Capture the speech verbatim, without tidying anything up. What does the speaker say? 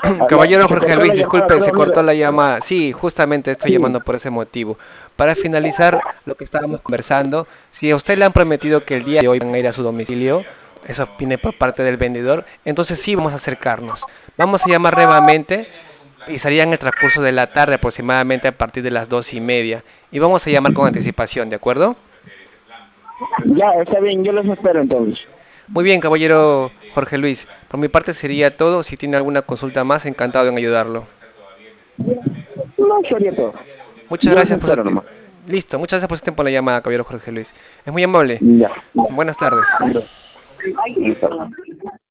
Ah, la- Caballero se Jorge cortó Luis, la llamada, disculpe, se creo, cortó amigo. la llamada. Sí, justamente estoy Sí, llamando por ese motivo. Para finalizar lo que estábamos conversando, si a usted le han prometido que el día de hoy van a ir a su domicilio, eso viene por parte del vendedor, entonces sí vamos a acercarnos. Vamos a llamar nuevamente y sería en el transcurso de la tarde, aproximadamente a partir de las dos y media. Y vamos a llamar con anticipación, ¿de acuerdo? ya, está bien, yo los espero entonces. Muy bien, caballero Jorge Luis. Por mi parte sería todo. Si tiene alguna consulta más, encantado en ayudarlo. No, sería todo. Muchas Yo los gracias por su espero tiempo. nomás. Listo, muchas gracias por su tiempo en la llamada, caballero Jorge Luis. Es muy amable. Ya. Buenas tardes. Ya. Listo.